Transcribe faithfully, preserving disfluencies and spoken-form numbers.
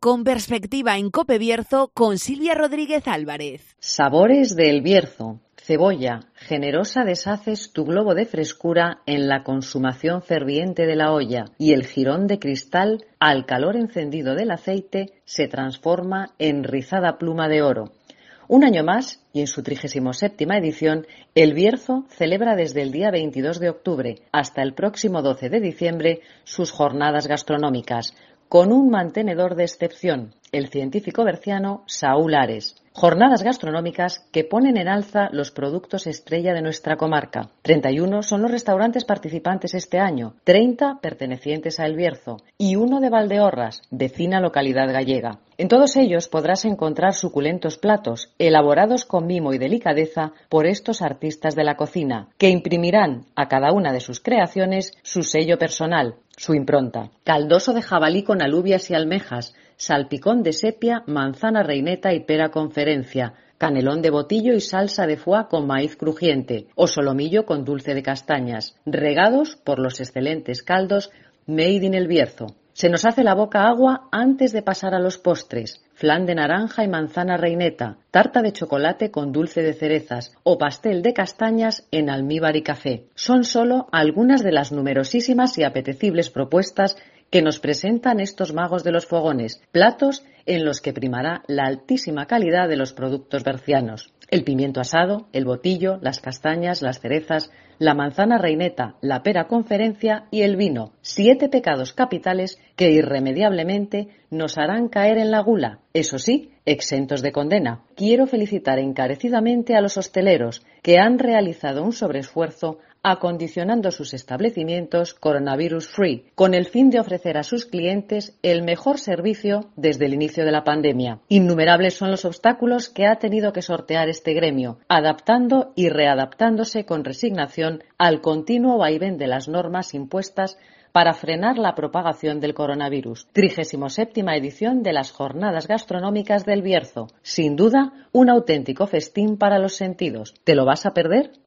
Con perspectiva en COPE Bierzo con Silvia Rodríguez Álvarez. Sabores del Bierzo. Cebolla, generosa deshaces tu globo de frescura en la consumación ferviente de la olla y el jirón de cristal, al calor encendido del aceite, se transforma en rizada pluma de oro. Un año más, y en su trigésima séptima edición, el Bierzo celebra desde el día veintidós de octubre hasta el próximo doce de diciembre sus jornadas gastronómicas, con un mantenedor de excepción, el científico berciano Saúl Ares. Jornadas gastronómicas que ponen en alza los productos estrella de nuestra comarca. treinta y uno son los restaurantes participantes este año, treinta pertenecientes a El Bierzo y uno de Valdeorras, vecina localidad gallega. En todos ellos podrás encontrar suculentos platos, elaborados con mimo y delicadeza por estos artistas de la cocina, que imprimirán a cada una de sus creaciones su sello personal, su impronta. Caldoso de jabalí con alubias y almejas, salpicón de sepia, manzana reineta y pera conferencia, canelón de botillo y salsa de foie con maíz crujiente, o solomillo con dulce de castañas, regados por los excelentes caldos made in El Bierzo. Se nos hace la boca agua antes de pasar a los postres. Flan de naranja y manzana reineta, tarta de chocolate con dulce de cerezas o pastel de castañas en almíbar y café. Son solo algunas de las numerosísimas y apetecibles propuestas que nos presentan estos magos de los fogones, platos en los que primará la altísima calidad de los productos bercianos. El pimiento asado, el botillo, las castañas, las cerezas, la manzana reineta, la pera conferencia y el vino, siete pecados capitales que irremediablemente nos harán caer en la gula, eso sí, exentos de condena. Quiero felicitar encarecidamente a los hosteleros que han realizado un sobreesfuerzo acondicionando sus establecimientos coronavirus free, con el fin de ofrecer a sus clientes el mejor servicio desde el inicio de la pandemia. Innumerables son los obstáculos que ha tenido que sortear este gremio, adaptando y readaptándose con resignación al continuo vaivén de las normas impuestas para frenar la propagación del coronavirus. trigésima séptima edición de las Jornadas Gastronómicas del Bierzo. Sin duda, un auténtico festín para los sentidos. ¿Te lo vas a perder?